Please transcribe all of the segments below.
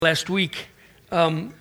Last week, I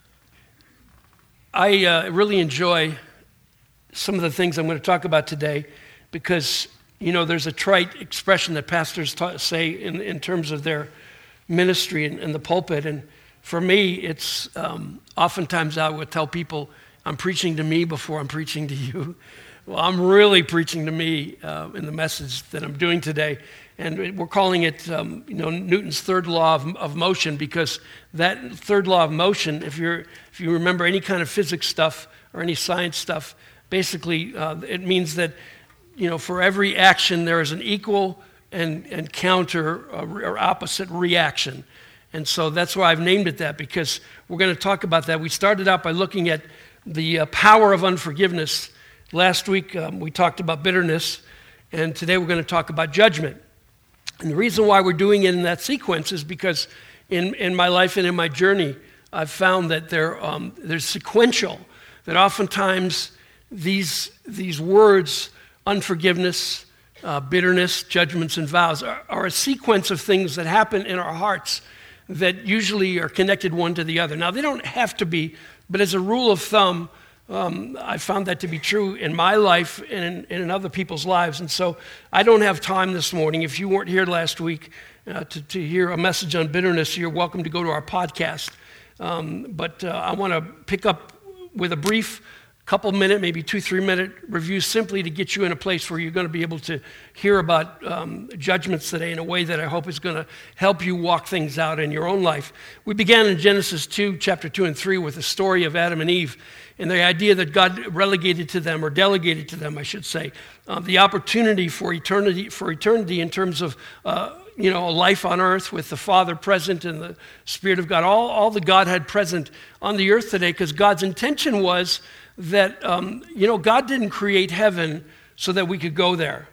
really enjoy some of the things I'm going to talk about today because, there's a trite expression that pastors say in terms of their ministry in the pulpit. And for me, it's oftentimes I would tell people, I'm preaching to me before I'm preaching to you. Well, I'm really preaching to me in the message that I'm doing today. And we're calling it, Newton's third law of motion, because that third law of motion, if you remember any kind of physics stuff or any science stuff, basically it means that, for every action there is an equal and counter or opposite reaction. And so that's why I've named it that, because we're going to talk about that. We started out by looking at the power of unforgiveness. Last week we talked about bitterness, and today we're going to talk about judgment. And the reason why we're doing it in that sequence is because in my life and in my journey, I've found that there's sequential, that oftentimes these words, unforgiveness, bitterness, judgments, and vows, are a sequence of things that happen in our hearts that usually are connected one to the other. Now, they don't have to be, but as a rule of thumb, I found that to be true in my life and in other people's lives. And so I don't have time this morning. If you weren't here last week to hear a message on bitterness, you're welcome to go to our podcast. But I want to pick up with a brief couple-minute, maybe 2-3 minute review, simply to get you in a place where you're going to be able to hear about judgments today in a way that I hope is going to help you walk things out in your own life. We began in Genesis 2, chapter 2 and 3, with the story of Adam and Eve, and the idea that God relegated to them, or delegated to them, I should say, the opportunity for eternity in terms of a life on earth with the Father present and the Spirit of God, all the Godhead present on the earth today, because God's intention was that, God didn't create heaven so that we could go there.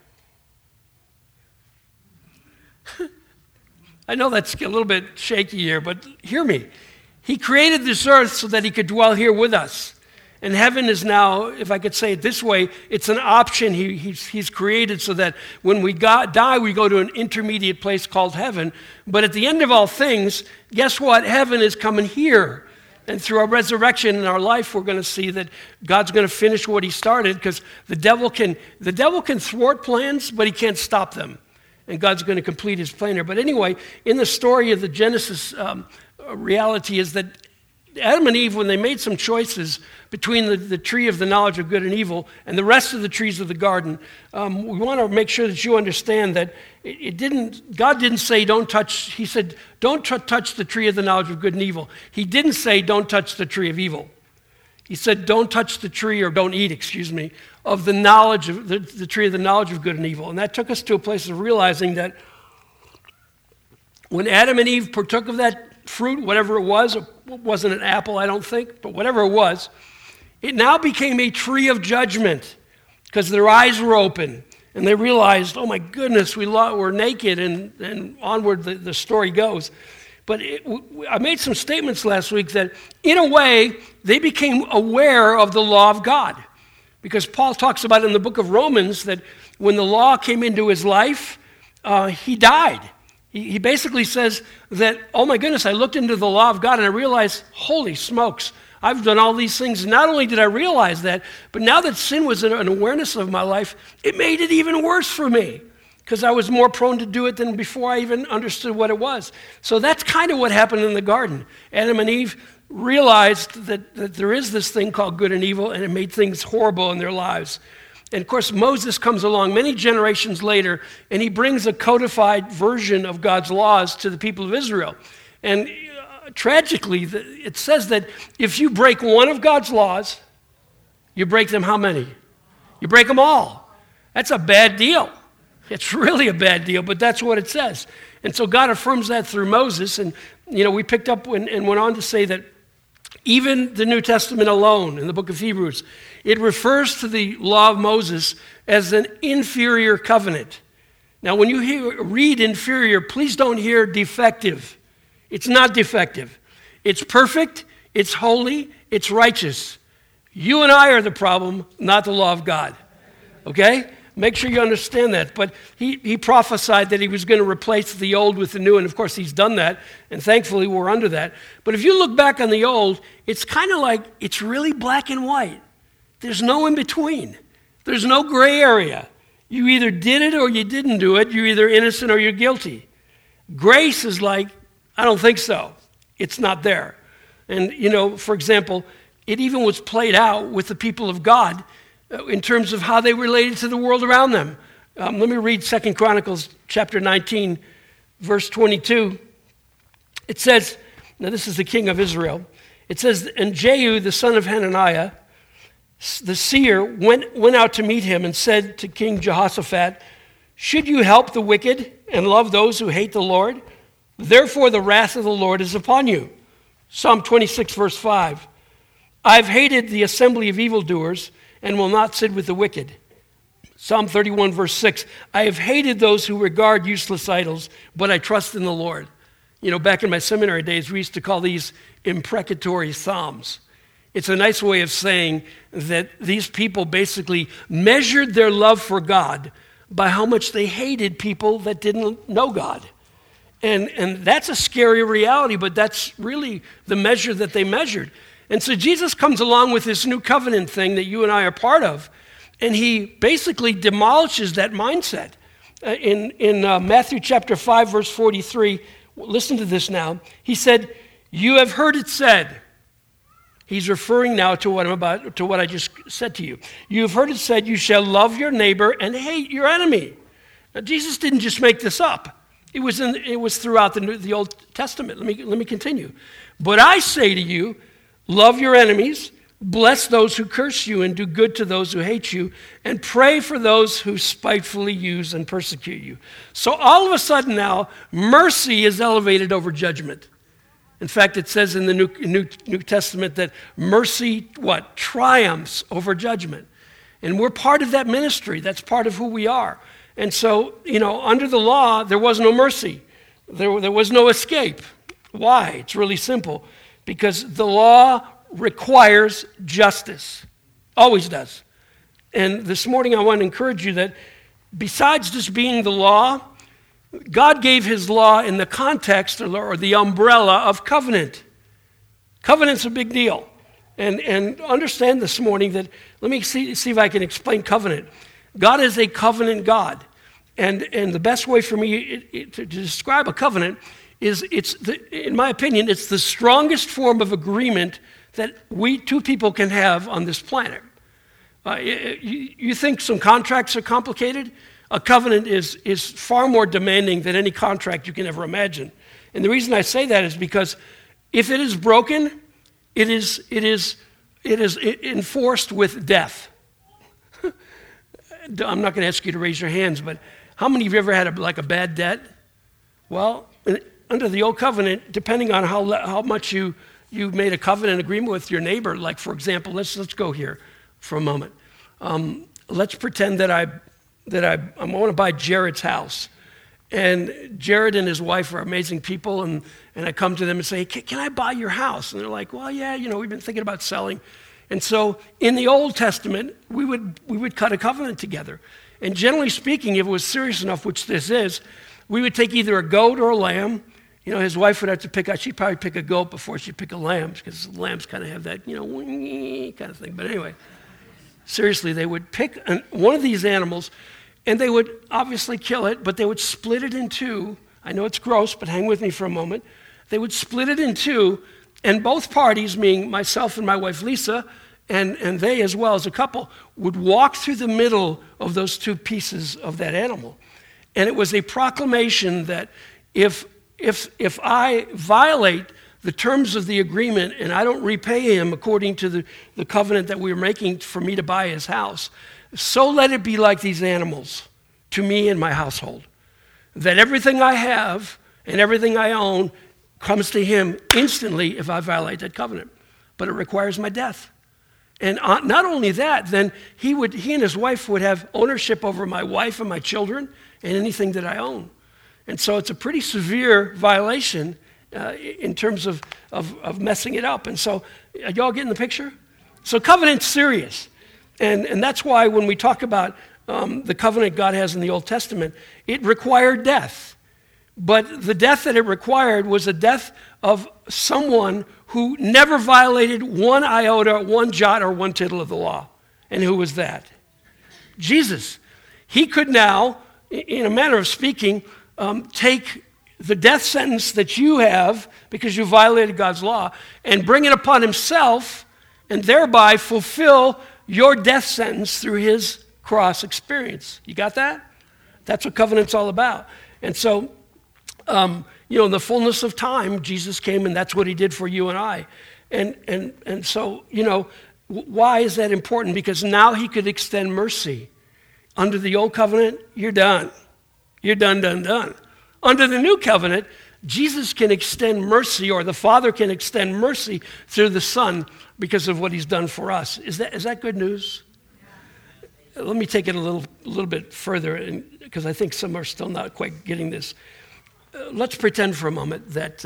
I know that's a little bit shaky here, but hear me. He created this earth so that he could dwell here with us. And heaven is now, if I could say it this way, it's an option he's created so that when we die, we go to an intermediate place called heaven. But at the end of all things, guess what? Heaven is coming here. And through our resurrection in our life, we're going to see that God's going to finish what he started, because the devil can thwart plans, but he can't stop them. And God's going to complete his plan here. But anyway, in the story of the Genesis, reality is that Adam and Eve, when they made some choices between the tree of the knowledge of good and evil and the rest of the trees of the garden, we want to make sure that you understand that God didn't say don't touch. He said don't touch the tree of the knowledge of good and evil. He didn't say don't touch the tree of evil. He said don't touch the tree, or don't eat, of the knowledge of the tree of the knowledge of good and evil. And that took us to a place of realizing that when Adam and Eve partook of that fruit, whatever it wasn't an apple, I don't think, but whatever it was, it now became a tree of judgment, because their eyes were open and they realized, oh my goodness, we're naked, and onward the story goes. But I made some statements last week that in a way they became aware of the law of God, because Paul talks about in the book of Romans that when the law came into his life, he died. He basically says that, oh my goodness, I looked into the law of God and I realized, holy smokes, I've done all these things. Not only did I realize that, but now that sin was an awareness of my life, it made it even worse for me, because I was more prone to do it than before I even understood what it was. So that's kind of what happened in the garden. Adam and Eve realized that there is this thing called good and evil, and it made things horrible in their lives. And of course, Moses comes along many generations later, and he brings a codified version of God's laws to the people of Israel. And tragically, it says that if you break one of God's laws, you break them how many? You break them all. That's a bad deal. It's really a bad deal, but that's what it says. And so God affirms that through Moses. And, we picked up and went on to say that even the New Testament alone, in the book of Hebrews, it refers to the law of Moses as an inferior covenant. Now, when you read inferior, please don't hear defective. It's not defective. It's perfect, it's holy, it's righteous. You and I are the problem, not the law of God. Okay? Make sure you understand that. But he prophesied that he was going to replace the old with the new, and of course he's done that, and thankfully we're under that. But if you look back on the old, it's kind of like it's really black and white. There's no in between. There's no gray area. You either did it or you didn't do it. You're either innocent or you're guilty. Grace is like, I don't think so. It's not there. And, for example, it even was played out with the people of God in terms of how they related to the world around them. Let me read 2 Chronicles chapter 19, verse 22. It says, now this is the king of Israel. It says, and Jehu, the son of Hananiah, the seer, went out to meet him and said to King Jehoshaphat, should you help the wicked and love those who hate the Lord? Therefore the wrath of the Lord is upon you. Psalm 26, verse 5. I've hated the assembly of evildoers and will not sit with the wicked. Psalm 31, verse 6. I have hated those who regard useless idols, but I trust in the Lord. Back in my seminary days, we used to call these imprecatory psalms. It's a nice way of saying that these people basically measured their love for God by how much they hated people that didn't know God. And that's a scary reality, but that's really the measure that they measured. And so Jesus comes along with this new covenant thing that you and I are part of, and he basically demolishes that mindset. In Matthew chapter 5, verse 43, listen to this now. He said, you have heard it said. He's referring now to what I just said to you. You have heard it said, you shall love your neighbor and hate your enemy. Now, Jesus didn't just make this up. It was throughout the Old Testament. Let me continue. But I say to you, love your enemies, bless those who curse you, and do good to those who hate you, and pray for those who spitefully use and persecute you. So all of a sudden now, mercy is elevated over judgment. In fact, it says in the New Testament that mercy, triumphs over judgment. And we're part of that ministry. That's part of who we are. And so, under the law, there was no mercy. There was no escape. Why? It's really simple. Because the law requires justice. Always does. And this morning I want to encourage you that besides just being the law, God gave his law in the context or the umbrella of covenant. Covenant's a big deal. And understand this morning that, let me see if I can explain covenant. God is a covenant God. And the best way for me to describe a covenant is, in my opinion, it's the strongest form of agreement that two people can have on this planet. You think some contracts are complicated? A covenant is far more demanding than any contract you can ever imagine. And the reason I say that is because if it is broken, it is enforced with death. I'm not going to ask you to raise your hands, but how many of you ever had a bad debt? Well, under the old covenant, depending on how much you made a covenant agreement with your neighbor, like for example, let's go here for a moment. Let's pretend that I want to buy Jared's house, and Jared and his wife are amazing people, and I come to them and say, can I buy your house? And they're like, well, yeah, we've been thinking about selling. And so in the Old Testament, we would cut a covenant together. And generally speaking, if it was serious enough, which this is, we would take either a goat or a lamb. His wife would have to she'd probably pick a goat before she'd pick a lamb, because lambs kind of have that, kind of thing. But anyway, seriously, they would pick one of these animals, and they would obviously kill it, but they would split it in two. I know it's gross, but hang with me for a moment. They would split it in two, and both parties, meaning myself and my wife Lisa, and they as well as a couple, would walk through the middle of those two pieces of that animal. And it was a proclamation that if I violate the terms of the agreement and I don't repay him according to the covenant that we were making for me to buy his house, so let it be like these animals to me and my household, that everything I have and everything I own comes to him instantly if I violate that covenant. But it requires my death. And not only that, then he and his wife would have ownership over my wife and my children and anything that I own. And so it's a pretty severe violation in terms of messing it up. And so, are y'all getting the picture? So covenant's serious. And that's why when we talk about the covenant God has in the Old Testament, it required death. But the death that it required was a death of someone who never violated one iota, one jot, or one tittle of the law. And who was that? Jesus. He could now, in a manner of speaking, take the death sentence that you have because you violated God's law and bring it upon himself and thereby fulfill your death sentence through his cross experience. You got that? That's what covenant's all about. And so, in the fullness of time, Jesus came and that's what he did for you and I. And so, why is that important? Because now he could extend mercy. Under the old covenant, you're done. You're done. Under the new covenant, Jesus can extend mercy, or the Father can extend mercy through the Son because of what he's done for us. Is that good news? Yeah. Let me take it a little bit further, because I think some are still not quite getting this. Let's pretend for a moment that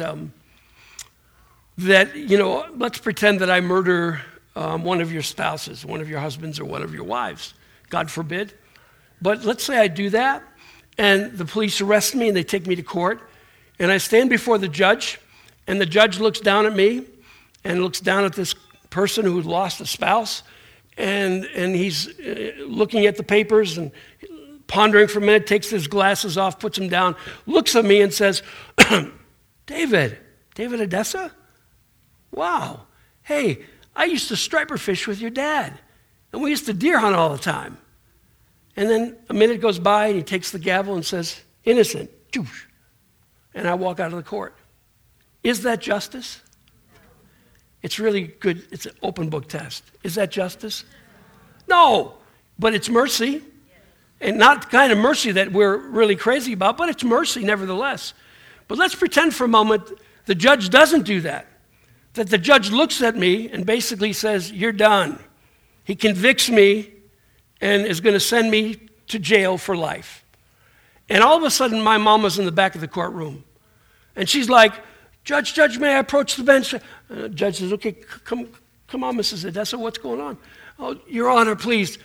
let's pretend that I murder one of your spouses, one of your husbands, or one of your wives. God forbid. But let's say I do that, and the police arrest me, and they take me to court, and I stand before the judge, and the judge looks down at me and looks down at this person who lost a spouse, and he's looking at the papers and pondering for a minute, takes his glasses off, puts them down, looks at me and says, David Odessa? Wow. Hey, I used to striper fish with your dad, and we used to deer hunt all the time. And then a minute goes by, and he takes the gavel and says, innocent. And I walk out of the court. Is that justice? It's really good. It's an open book test. Is that justice? No, but it's mercy. And not the kind of mercy that we're really crazy about, but it's mercy nevertheless. But let's pretend for a moment the judge doesn't do that. That the judge looks at me and basically says, you're done. He convicts me and is going to send me to jail for life. And all of a sudden, my mom was in the back of the courtroom. And she's like, Judge, may I approach the bench? Judge says, okay, come on, Mrs. Odessa, what's going on? Oh, Your Honor, please.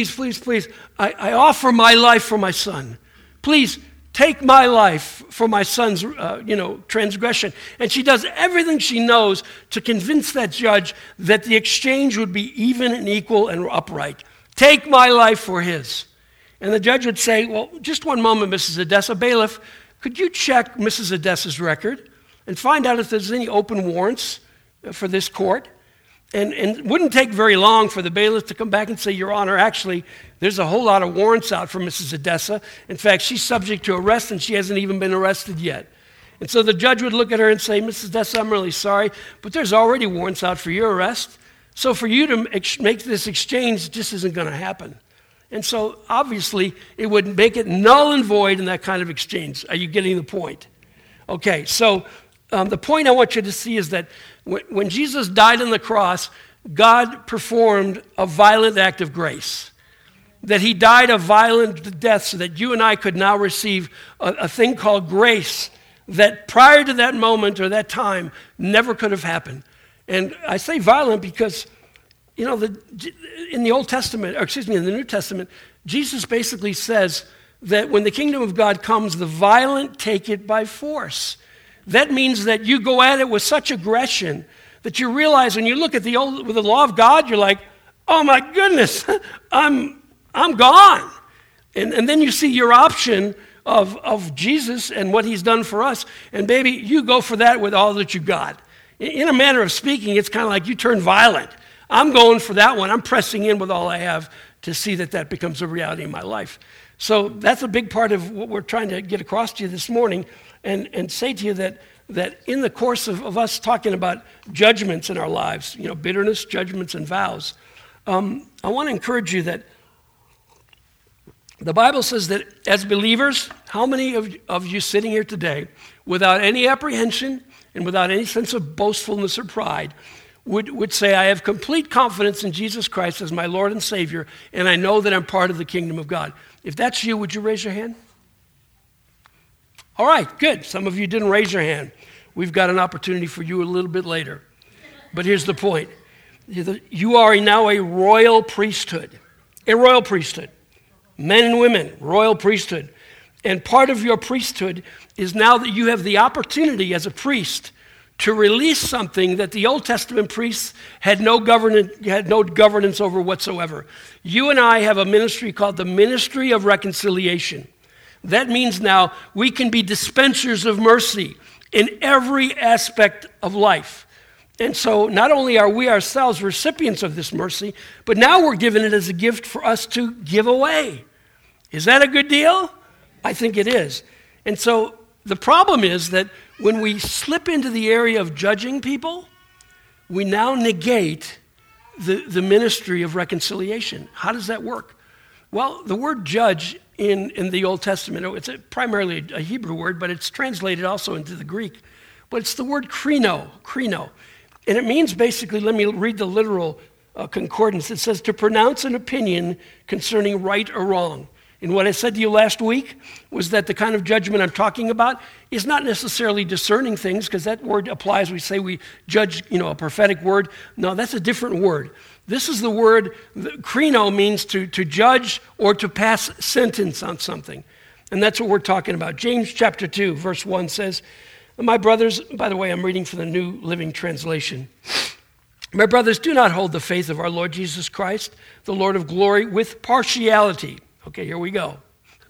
I offer my life for my son. Please take my life for my son's, transgression. And she does everything she knows to convince that judge that the exchange would be even and equal and upright. Take my life for his. And the judge would say, well, just one moment, Mrs. Odessa. Bailiff, could you check Mrs. Odessa's record and find out if there's any open warrants for this court? And it wouldn't take very long for the bailiff to come back and say, Your Honor, actually, there's a whole lot of warrants out for Mrs. Odessa. In fact, she's subject to arrest, and she hasn't even been arrested yet. And so the judge would look at her and say, Mrs. Odessa, I'm really sorry, but there's already warrants out for your arrest. So for you to make this exchange just isn't going to happen. And so obviously it would make it null and void in that kind of exchange. Are you getting the point? Okay, so the point I want you to see is that when Jesus died on the cross, God performed a violent act of grace. That he died a violent death so that you and I could now receive a thing called grace that prior to that moment or that time never could have happened. And I say violent because, in the Old Testament, in the New Testament, Jesus basically says that when the kingdom of God comes, the violent take it by force. That means that you go at it with such aggression that you realize when you look at the law of God, you're like, oh my goodness, I'm gone. And then you see your option of Jesus and what he's done for us, and baby, you go for that with all that you got. In a manner of speaking, it's kind of like you turn violent. I'm going for that one. I'm pressing in with all I have to see that becomes a reality in my life. So that's a big part of what we're trying to get across to you this morning and say to you that in the course of us talking about judgments in our lives, bitterness, judgments, and vows, I want to encourage you that the Bible says that as believers, how many of you sitting here today, without any apprehension and without any sense of boastfulness or pride, would say, I have complete confidence in Jesus Christ as my Lord and Savior, and I know that I'm part of the kingdom of God? If that's you, would you raise your hand? All right, good. Some of you didn't raise your hand. We've got an opportunity for you a little bit later. But here's the point. You are now a royal priesthood. A royal priesthood. men and women, royal priesthood. And part of your priesthood is now that you have the opportunity as a priest to release something that the Old Testament priests had no governance over whatsoever. You and I have a ministry called the Ministry of Reconciliation. That means now we can be dispensers of mercy in every aspect of life. And so not only are we ourselves recipients of this mercy, but now we're given it as a gift for us to give away. Is that a good deal? I think it is. And so the problem is that when we slip into the area of judging people, we now negate the ministry of reconciliation. How does that work? Well, the word judge in the Old Testament, it's primarily a Hebrew word, but it's translated also into the Greek. But it's the word krino. And it means basically, let me read the literal concordance. It says to pronounce an opinion concerning right or wrong. And what I said to you last week was that the kind of judgment I'm talking about is not necessarily discerning things, because that word applies. We say we judge, a prophetic word. No, that's a different word. This is the word, krino means to judge or to pass sentence on something. And that's what we're talking about. James chapter 2, verse 1 says, my brothers, by the way, I'm reading from the New Living Translation. My brothers, do not hold the faith of our Lord Jesus Christ, the Lord of glory, with partiality. Okay, here we go.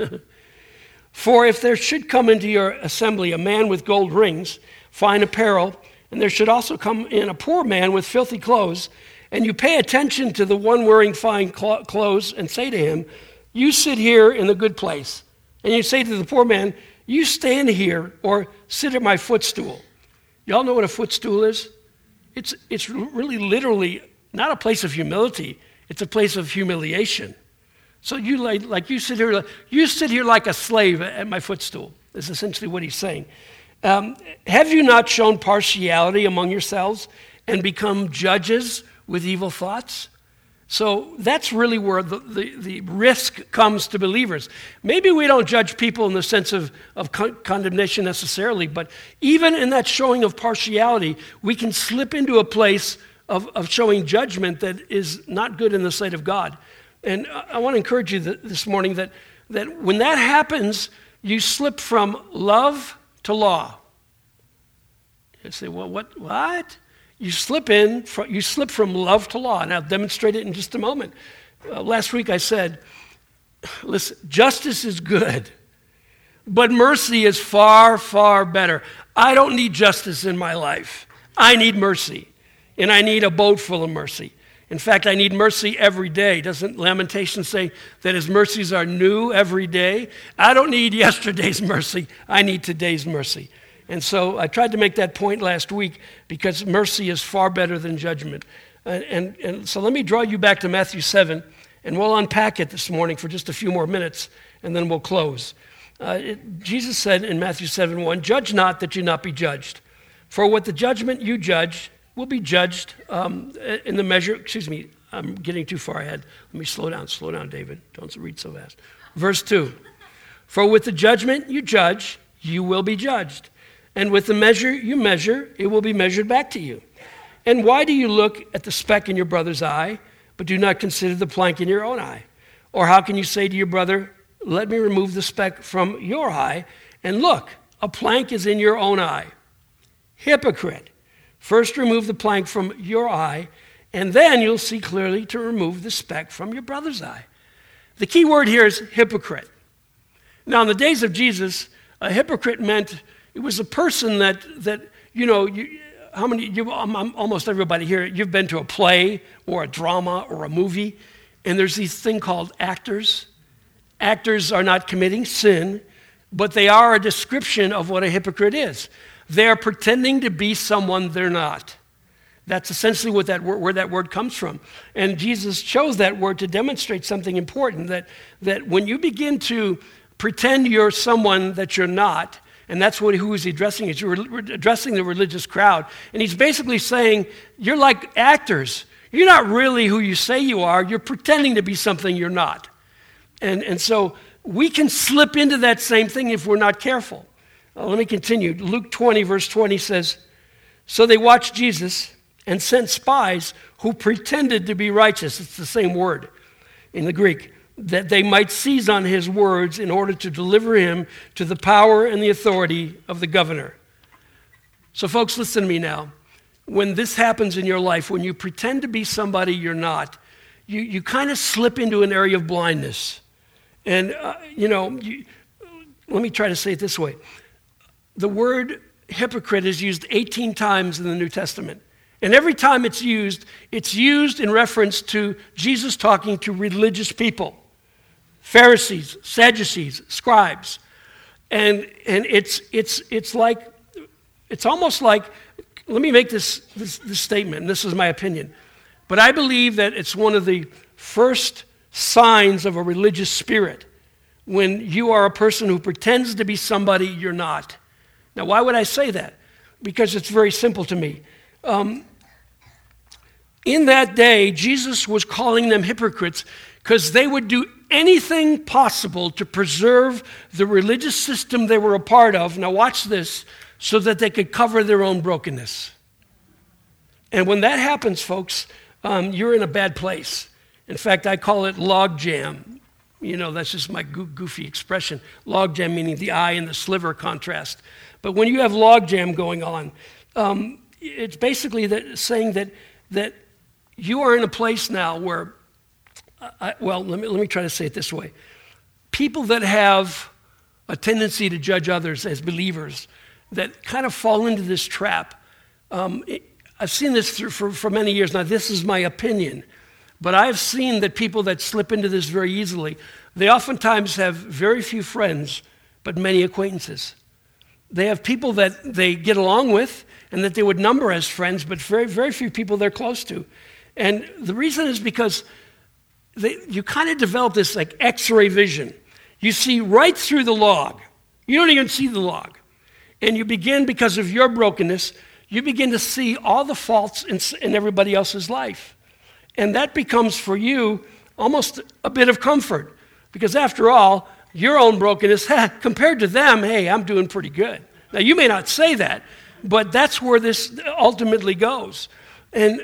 For if there should come into your assembly a man with gold rings, fine apparel, and there should also come in a poor man with filthy clothes, and you pay attention to the one wearing fine clothes and say to him, you sit here in the good place. And you say to the poor man, you stand here or sit at my footstool. Y'all know what a footstool is? It's really literally not a place of humility. It's a place of humiliation. So you sit here like a slave at my footstool, is essentially what he's saying. Have you not shown partiality among yourselves and become judges with evil thoughts? So that's really where the risk comes to believers. Maybe we don't judge people in the sense of condemnation necessarily, but even in that showing of partiality, we can slip into a place of showing judgment that is not good in the sight of God. And I want to encourage you this morning that when that happens, you slip from love to law. You say, well, what? You slip from love to law, and I'll demonstrate it in just a moment. Last week I said, listen, justice is good, but mercy is far, far better. I don't need justice in my life. I need mercy, and I need a boat full of mercy. In fact, I need mercy every day. Doesn't Lamentations say that his mercies are new every day? I don't need yesterday's mercy. I need today's mercy. And so I tried to make that point last week because mercy is far better than judgment. And so let me draw you back to Matthew 7, and we'll unpack it this morning for just a few more minutes, and then we'll close. Jesus said in Matthew 7:1, judge not that you not be judged. For what the judgment you judge will be judged in the measure, I'm getting too far ahead. Let me slow down, David. Don't read so fast. Verse 2, for with the judgment you judge, you will be judged. And with the measure you measure, it will be measured back to you. And why do you look at the speck in your brother's eye, but do not consider the plank in your own eye? Or how can you say to your brother, let me remove the speck from your eye, and look, a plank is in your own eye? Hypocrite, first remove the plank from your eye, and then you'll see clearly to remove the speck from your brother's eye. The key word here is hypocrite. Now, in the days of Jesus, a hypocrite meant it was a person that almost everybody here, you've been to a play or a drama or a movie, and there's this thing called actors. Actors are not committing sin, but they are a description of what a hypocrite is. They're pretending to be someone they're not. That's essentially where that word comes from. And Jesus chose that word to demonstrate something important, that when you begin to pretend you're someone that you're not, and that's who he's addressing. He's addressing the religious crowd. And he's basically saying, you're like actors. You're not really who you say you are. You're pretending to be something you're not. And so we can slip into that same thing if we're not careful. Let me continue. Luke 20, verse 20 says, so they watched Jesus and sent spies who pretended to be righteous. It's the same word in the Greek. that they might seize on his words in order to deliver him to the power and the authority of the governor. So folks, listen to me now. When this happens in your life, when you pretend to be somebody you're not, you kind of slip into an area of blindness. And, let me try to say it this way. The word hypocrite is used 18 times in the New Testament. And every time it's used in reference to Jesus talking to religious people, Pharisees, Sadducees, scribes. And it's almost like, let me make this statement, and this is my opinion. But I believe that it's one of the first signs of a religious spirit when you are a person who pretends to be somebody you're not. Now, why would I say that? Because it's very simple to me. In that day, Jesus was calling them hypocrites because they would do anything possible to preserve the religious system they were a part of. Now watch this, so that they could cover their own brokenness. And when that happens, folks, you're in a bad place. In fact, I call it log jam. That's just my goofy expression. Log jam meaning the eye and the sliver contrast. But when you have log jam going on, it's basically saying that you are in a place now where, let me try to say it this way. People that have a tendency to judge others as believers, that kind of fall into this trap. I've seen this for many years. Now, this is my opinion, but I've seen that people that slip into this very easily, they oftentimes have very few friends, but many acquaintances. They have people that they get along with and that they would number as friends, but very, very few people they're close to. And the reason is because you kind of develop this like X-ray vision. You see right through the log. You don't even see the log. And you begin, because of your brokenness, you begin to see all the faults in everybody else's life. And that becomes for you almost a bit of comfort. Because after all, your own brokenness, compared to them, hey, I'm doing pretty good. Now, you may not say that, but that's where this ultimately goes. And,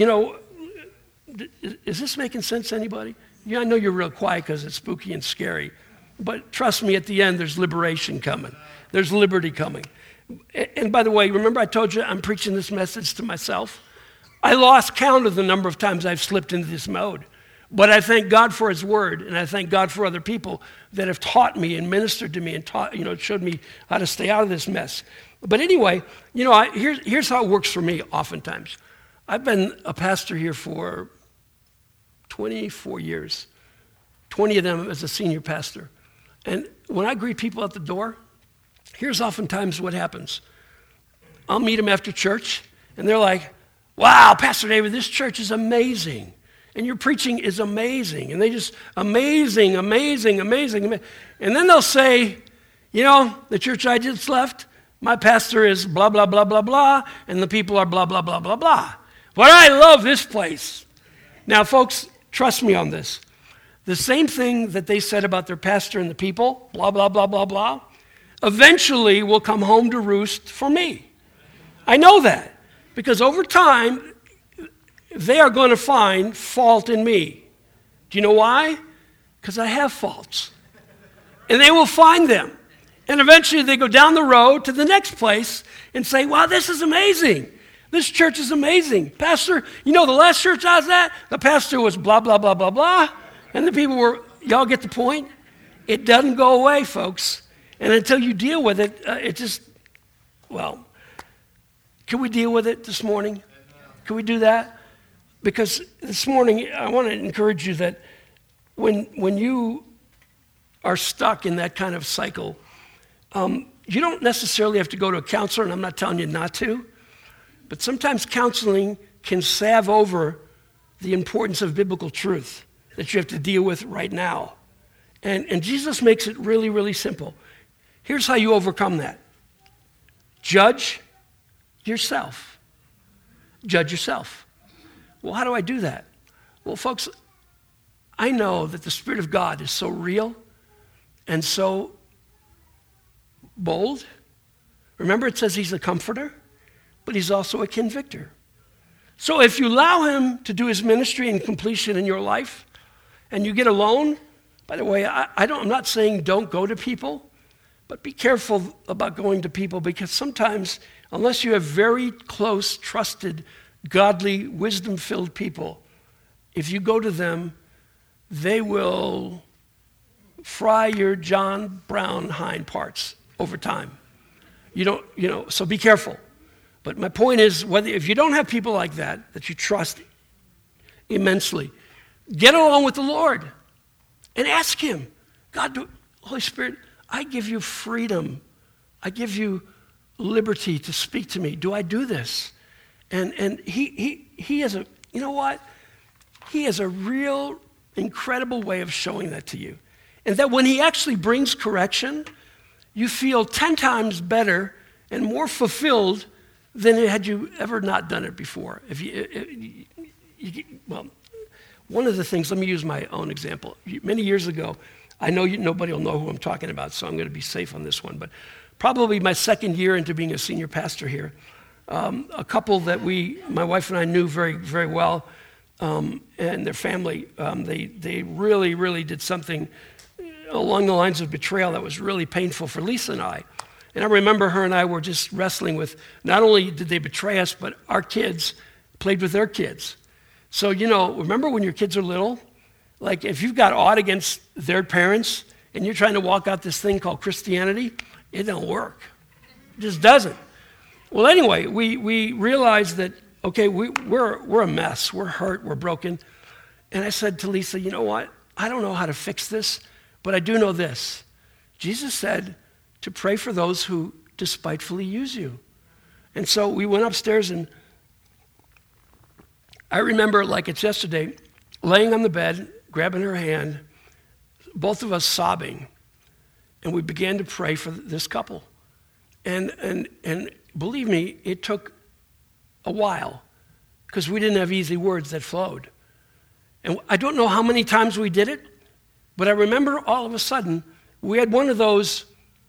is this making sense to anybody? Yeah, I know you're real quiet because it's spooky and scary. But trust me, at the end, there's liberation coming. There's liberty coming. And by the way, remember I told you I'm preaching this message to myself? I lost count of the number of times I've slipped into this mode. But I thank God for his word, and I thank God for other people that have taught me and ministered to me and showed me how to stay out of this mess. But anyway, here's how it works for me oftentimes. I've been a pastor here for 24 years, 20 of them as a senior pastor. And when I greet people at the door, here's oftentimes what happens. I'll meet them after church, and they're like, wow, Pastor David, this church is amazing. And your preaching is amazing. And they just, amazing. And then they'll say, the church I just left, my pastor is blah, blah, blah, blah, blah, and the people are blah, blah, blah, blah, blah. But I love this place. Now, folks, trust me on this. The same thing that they said about their pastor and the people, blah, blah, blah, blah, blah, eventually will come home to roost for me. I know that because over time, they are going to find fault in me. Do you know why? Because I have faults. And they will find them. And eventually they go down the road to the next place and say, wow, this is amazing. This church is amazing. Pastor, the last church I was at, the pastor was blah, blah, blah, blah, blah. And the people were, y'all get the point? It doesn't go away, folks. And until you deal with it, can we deal with it this morning? Can we do that? Because this morning, I want to encourage you that when you are stuck in that kind of cycle, you don't necessarily have to go to a counselor, and I'm not telling you not to, but sometimes counseling can salve over the importance of biblical truth that you have to deal with right now. And Jesus makes it really, really simple. Here's how you overcome that. Judge yourself. Judge yourself. Well, how do I do that? Well, folks, I know that the Spirit of God is so real and so bold. Remember, it says he's a comforter, but he's also a convictor. So if you allow him to do his ministry and completion in your life, and you get alone By the way, I'm not saying don't go to people, but be careful about going to people, because sometimes, unless you have very close, trusted, godly, wisdom-filled people, if you go to them, they will fry your John Brown hind parts over time. So be careful. But my point is, if you don't have people like that you trust immensely, get along with the Lord and ask him, God, Holy Spirit, I give you freedom. I give you liberty to speak to me. Do I do this? And he has a, you know what? He has a real incredible way of showing that to you. And that when he actually brings correction, you feel 10 times better and more fulfilled than had you ever not done it before. Well, one of the things, let me use my own example. Many years ago, I know nobody will know who I'm talking about, so I'm going to be safe on this one, but probably my second year into being a senior pastor here, a couple that my wife and I knew very, very well, and their family, they really, really did something along the lines of betrayal that was really painful for Lisa and I. And I remember her and I were just wrestling with, not only did they betray us, but our kids played with their kids. So, remember when your kids are little? Like if you've got aught against their parents and you're trying to walk out this thing called Christianity, it don't work. It just doesn't. Well, anyway, we realized that, okay, we're a mess. We're hurt. We're broken. And I said to Lisa, you know what? I don't know how to fix this, but I do know this. Jesus said to pray for those who despitefully use you. And so we went upstairs, and I remember like it's yesterday, laying on the bed, grabbing her hand, both of us sobbing, and we began to pray for this couple. And believe me, it took a while because we didn't have easy words that flowed. And I don't know how many times we did it, but I remember all of a sudden we had one of those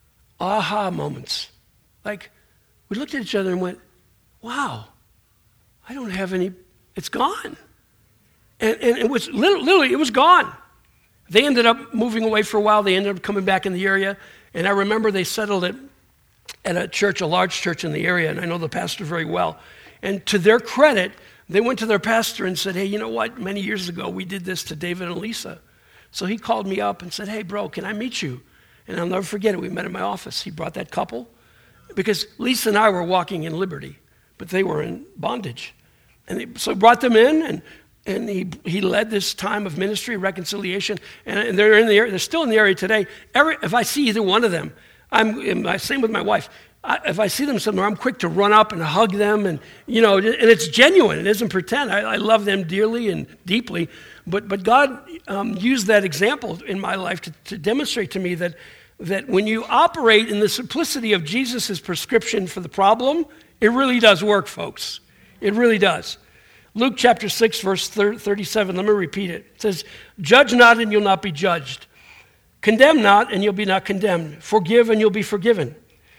aha moments. Like we looked at each other and went, wow, I don't have any, it's gone. And it was literally, it was gone. They ended up moving away for a while. They ended up coming back in the area. And I remember they settled it at a church, a large church in the area, and I know the pastor very well. And to their credit, they went to their pastor and said, hey, you know what? Many years ago, we did this to David and Lisa. So he called me up and said, hey, bro, can I meet you? And I'll never forget it. We met in my office. He brought that couple because Lisa and I were walking in liberty, but they were in bondage. And so he brought them in, and he led this time of ministry, reconciliation, and they're in the area. They're still in the area today. If I see either one of them, same with my wife. If I see them somewhere, I'm quick to run up and hug them, and and it's genuine. It isn't pretend. I love them dearly and deeply, but God used that example in my life to demonstrate to me that when you operate in the simplicity of Jesus' prescription for the problem, it really does work, folks. It really does. Luke chapter 6, verse 37, let me repeat it. It says, judge not and you'll not be judged. Condemn not and you'll be not condemned. Forgive and you'll be forgiven.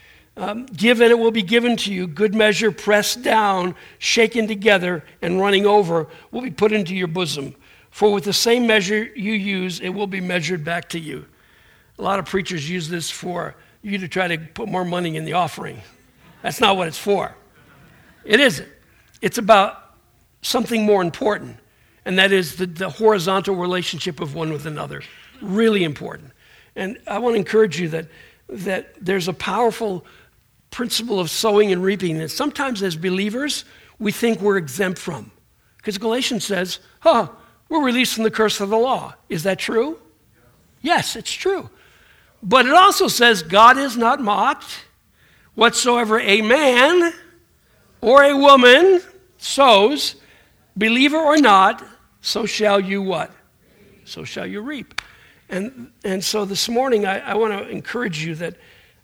Give and it will be given to you. Good measure, pressed down, shaken together, and running over will be put into your bosom. For with the same measure you use, it will be measured back to you. A lot of preachers use this for you to try to put more money in the offering. That's not what it's for. It isn't. It's about something more important, and that is the horizontal relationship of one with another. Really important. And I want to encourage you that there's a powerful principle of sowing and reaping that sometimes as believers we think we're exempt from. Because Galatians says, we're released from the curse of the law. Is that true? Yes, it's true. But it also says God is not mocked. Whatsoever a man or a woman sows, believer or not, so shall you what? So shall you reap. And so this morning I want to encourage you that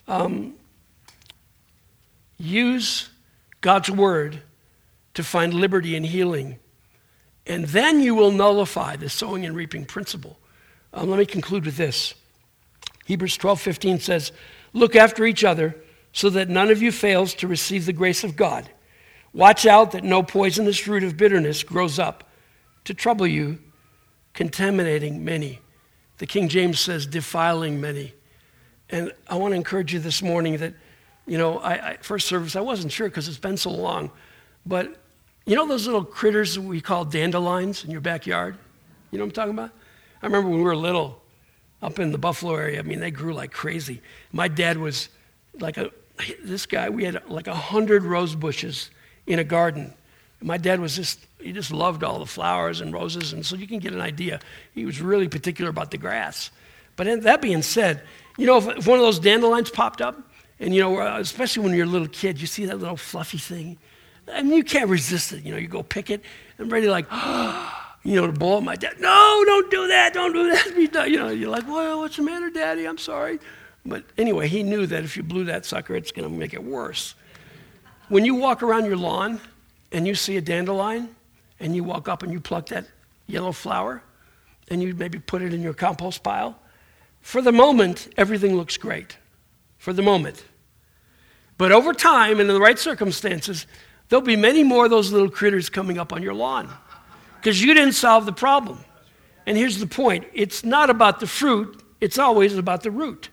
use God's word to find liberty and healing. And then you will nullify the sowing and reaping principle. Let me conclude with this. Hebrews 12:15 says, look after each other so that none of you fails to receive the grace of God. Watch out that no poisonous root of bitterness grows up to trouble you, contaminating many. The King James says, defiling many. And I want to encourage you this morning that, first service, I wasn't sure because it's been so long, but you know those little critters we call dandelions in your backyard? You know what I'm talking about? I remember when we were little, up in the Buffalo area, they grew like crazy. My dad was like we had like 100 rose bushes in a garden. My dad he just loved all the flowers and roses, and so you can get an idea. He was really particular about the grass. But that being said, if one of those dandelions popped up, and especially when you're a little kid, you see that little fluffy thing, you can't resist it. You go pick it, and ready like, to blow up my dad. No, don't do that. Don't do that. You're like, well, what's the matter, Daddy? I'm sorry. But anyway, he knew that if you blew that sucker, it's going to make it worse. When you walk around your lawn and you see a dandelion, and you walk up and you pluck that yellow flower, and you maybe put it in your compost pile, for the moment, everything looks great. For the moment. But over time, and in the right circumstances, there'll be many more of those little critters coming up on your lawn because you didn't solve the problem. And here's the point. It's not about the fruit. It's always about the root.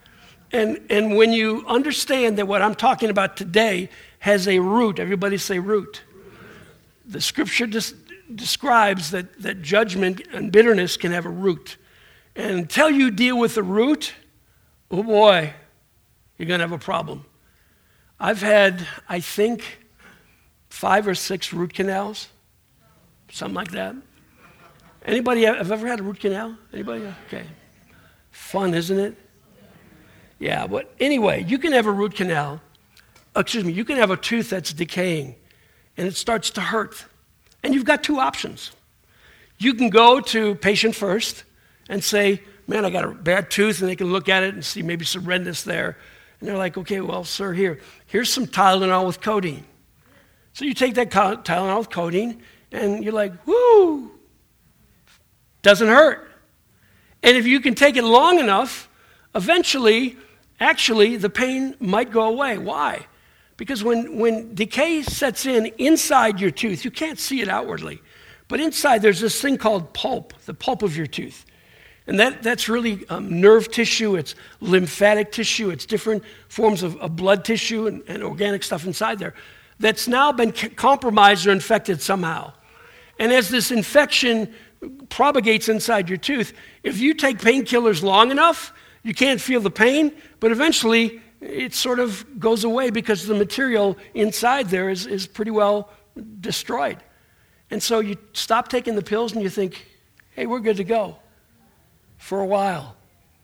And when you understand that what I'm talking about today has a root, everybody say root. The scripture describes that judgment and bitterness can have a root. And until you deal with the root, oh boy, you're going to have a problem. I've had, I think, 5 or 6 root canals, something like that. Anybody have ever had a root canal? Anybody? Okay. Fun, isn't it? Yeah, but anyway, you can have a root canal. You can have a tooth that's decaying, and it starts to hurt. And you've got 2 options. You can go to patient first and say, man, I got a bad tooth, and they can look at it and see maybe some redness there. And they're like, okay, well, sir, here's some Tylenol with codeine. So you take that Tylenol with codeine, and you're like, whoo, doesn't hurt. And if you can take it long enough, eventually, actually, the pain might go away. Why? Because when decay sets in inside your tooth, you can't see it outwardly, but inside there's this thing called pulp, the pulp of your tooth. And that's really nerve tissue, it's lymphatic tissue, it's different forms of blood tissue and organic stuff inside there that's now been compromised or infected somehow. And as this infection propagates inside your tooth, if you take painkillers long enough, you can't feel the pain, but eventually it sort of goes away because the material inside there is pretty well destroyed. And so you stop taking the pills and you think, hey, we're good to go. For a while.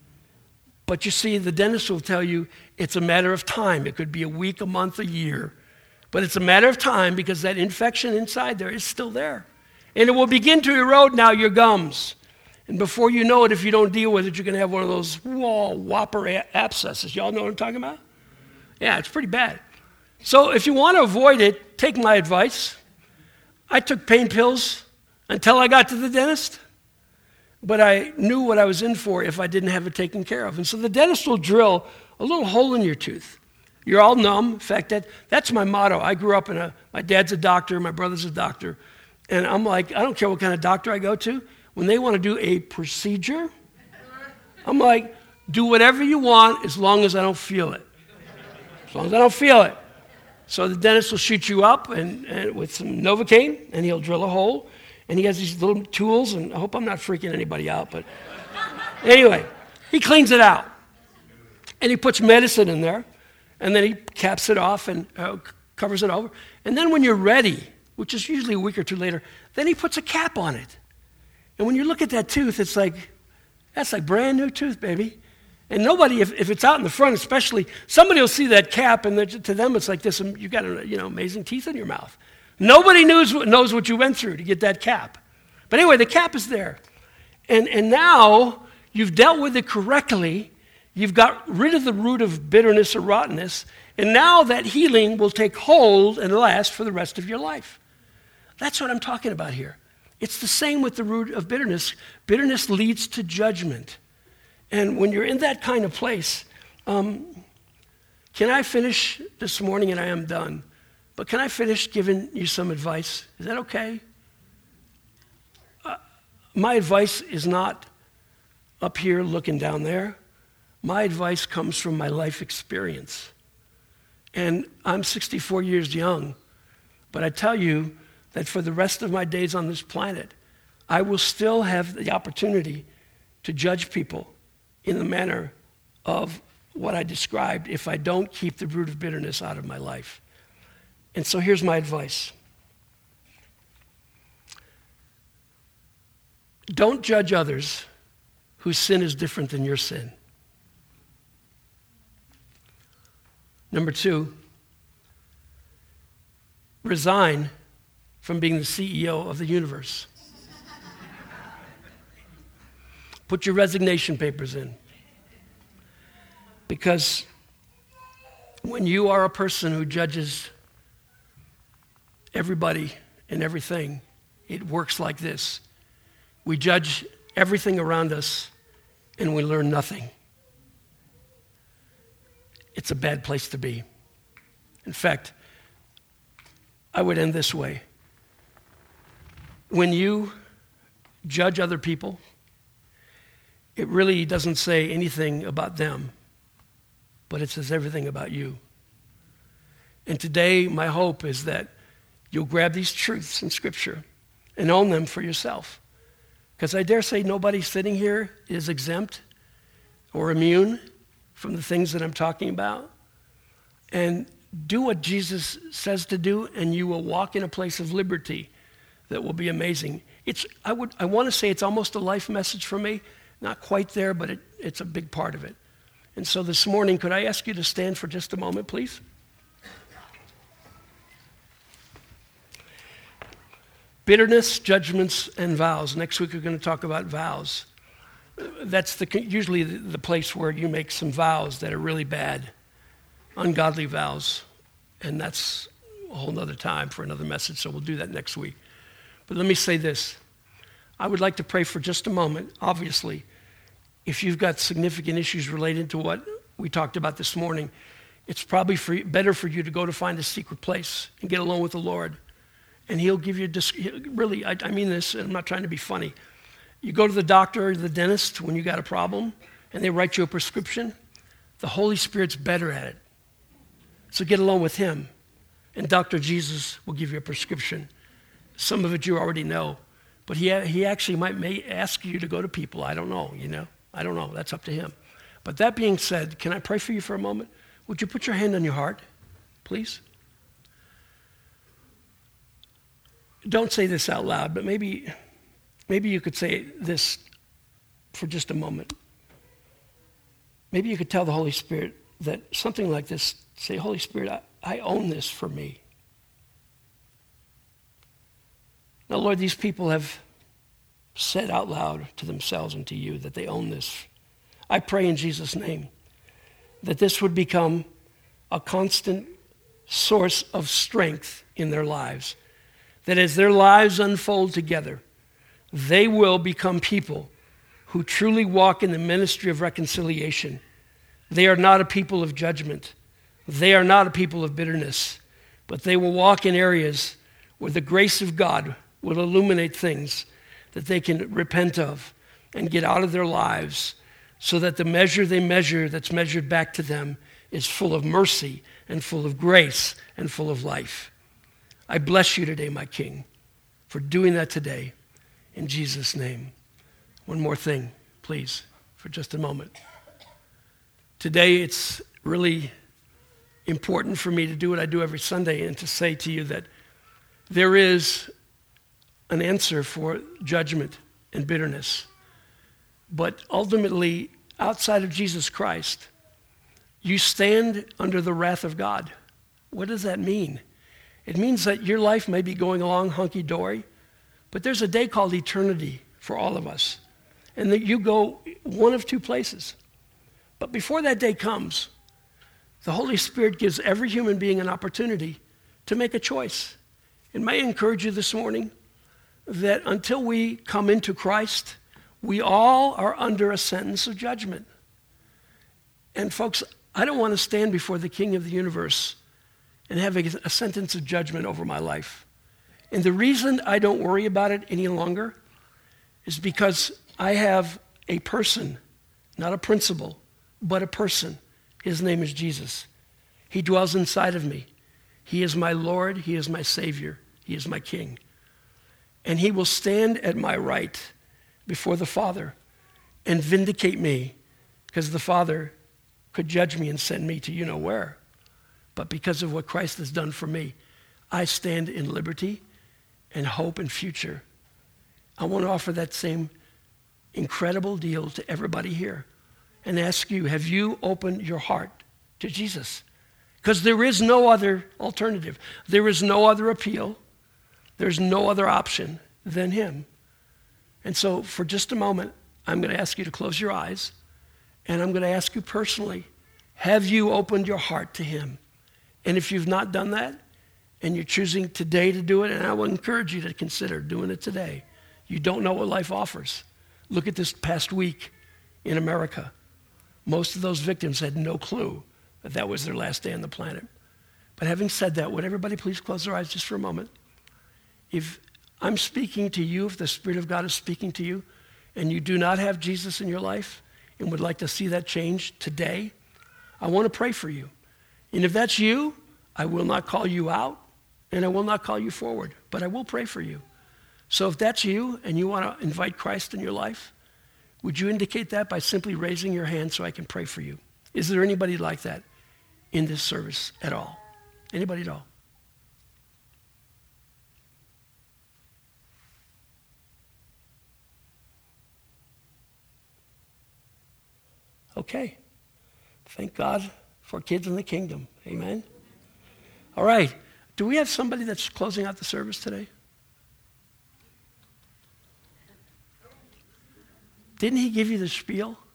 But you see, the dentist will tell you it's a matter of time. It could be a week, a month, a year. But it's a matter of time because that infection inside there is still there. And it will begin to erode now your gums. And before you know it, if you don't deal with it, you're going to have one of those whopper abscesses. Y'all know what I'm talking about? Yeah, it's pretty bad. So if you want to avoid it, take my advice. I took pain pills until I got to the dentist. But I knew what I was in for if I didn't have it taken care of. And so the dentist will drill a little hole in your tooth. You're all numb. In fact, that's my motto. I grew up my dad's a doctor, my brother's a doctor. And I'm like, I don't care what kind of doctor I go to. When they want to do a procedure, I'm like, do whatever you want as long as I don't feel it. As long as I don't feel it. So the dentist will shoot you up and with some Novocaine, and he'll drill a hole. And he has these little tools, and I hope I'm not freaking anybody out, but anyway, he cleans it out. And he puts medicine in there, and then he caps it off and covers it over. And then when you're ready, which is usually a week or two later, then he puts a cap on it. And when you look at that tooth, it's like, that's like brand new tooth, baby. And nobody, if it's out in the front especially, somebody will see that cap, and to them it's like this, you got amazing teeth in your mouth. Nobody knows what you went through to get that cap. But anyway, the cap is there. And now you've dealt with it correctly. You've got rid of the root of bitterness or rottenness. And now that healing will take hold and last for the rest of your life. That's what I'm talking about here. It's the same with the root of bitterness. Bitterness leads to judgment. And when you're in that kind of place, can I finish this morning? And I am done. But can I finish giving you some advice? Is that okay? My advice is not up here looking down there. My advice comes from my life experience. And I'm 64 years young, but I tell you that for the rest of my days on this planet, I will still have the opportunity to judge people in the manner of what I described if I don't keep the root of bitterness out of my life. And so here's my advice. Don't judge others whose sin is different than your sin. Number 2, resign from being the CEO of the universe. Put your resignation papers in. Because when you are a person who judges everybody and everything, it works like this. We judge everything around us and we learn nothing. It's a bad place to be. In fact, I would end this way. When you judge other people, it really doesn't say anything about them, but it says everything about you. And today, my hope is that you'll grab these truths in Scripture and own them for yourself. Because I dare say nobody sitting here is exempt or immune from the things that I'm talking about. And do what Jesus says to do, and you will walk in a place of liberty that will be amazing. I want to say it's almost a life message for me. Not quite there, but it's a big part of it. And so this morning, could I ask you to stand for just a moment, please? Bitterness, judgments, and vows. Next week we're going to talk about vows. That's usually the place where you make some vows that are really bad, ungodly vows. And that's a whole other time for another message, so we'll do that next week. But let me say this. I would like to pray for just a moment. Obviously, if you've got significant issues related to what we talked about this morning, it's probably better for you to go to find a secret place and get alone with the Lord. And he'll give you, really, I mean this, and I'm not trying to be funny. You go to the doctor or the dentist when you got a problem, and they write you a prescription. The Holy Spirit's better at it. So get alone with him, and Dr. Jesus will give you a prescription. Some of it you already know. But he actually may ask you to go to people. I don't know, I don't know. That's up to him. But that being said, can I pray for you for a moment? Would you put your hand on your heart, please? Don't say this out loud, but maybe you could say this for just a moment. Maybe you could tell the Holy Spirit that something like this, say, Holy Spirit, I own this for me. Now, Lord, these people have said out loud to themselves and to you that they own this. I pray in Jesus' name that this would become a constant source of strength in their lives. That as their lives unfold together, they will become people who truly walk in the ministry of reconciliation. They are not a people of judgment. They are not a people of bitterness, but they will walk in areas where the grace of God will illuminate things that they can repent of and get out of their lives so that the measure they measure that's measured back to them is full of mercy and full of grace and full of life. I bless you today, my King, for doing that today in Jesus' name. One more thing, please, for just a moment. Today, it's really important for me to do what I do every Sunday and to say to you that there is an answer for judgment and bitterness. But ultimately, outside of Jesus Christ, you stand under the wrath of God. What does that mean? It means that your life may be going along hunky-dory, but there's a day called eternity for all of us, and that you go one of two places. But before that day comes, the Holy Spirit gives every human being an opportunity to make a choice. And may I encourage you this morning that until we come into Christ, we all are under a sentence of judgment. And folks, I don't want to stand before the King of the universe and have a sentence of judgment over my life. And the reason I don't worry about it any longer is because I have a person, not a principle, but a person. His name is Jesus. He dwells inside of me. He is my Lord. He is my Savior. He is my King. And he will stand at my right before the Father and vindicate me, because the Father could judge me and send me to you know where. But because of what Christ has done for me, I stand in liberty and hope and future. I want to offer that same incredible deal to everybody here and ask you, have you opened your heart to Jesus? Because there is no other alternative. There is no other appeal. There's no other option than him. And so for just a moment, I'm going to ask you to close your eyes, and I'm going to ask you personally, have you opened your heart to him? And if you've not done that, and you're choosing today to do it, and I will encourage you to consider doing it today. You don't know what life offers. Look at this past week in America. Most of those victims had no clue that that was their last day on the planet. But having said that, would everybody please close their eyes just for a moment? If I'm speaking to you, if the Spirit of God is speaking to you, and you do not have Jesus in your life and would like to see that change today, I want to pray for you. And if that's you, I will not call you out and I will not call you forward, but I will pray for you. So if that's you and you want to invite Christ in your life, would you indicate that by simply raising your hand so I can pray for you? Is there anybody like that in this service at all? Anybody at all? Okay. Thank God for kids in the kingdom. Amen. All right. Do we have somebody that's closing out the service today? Didn't he give you the spiel?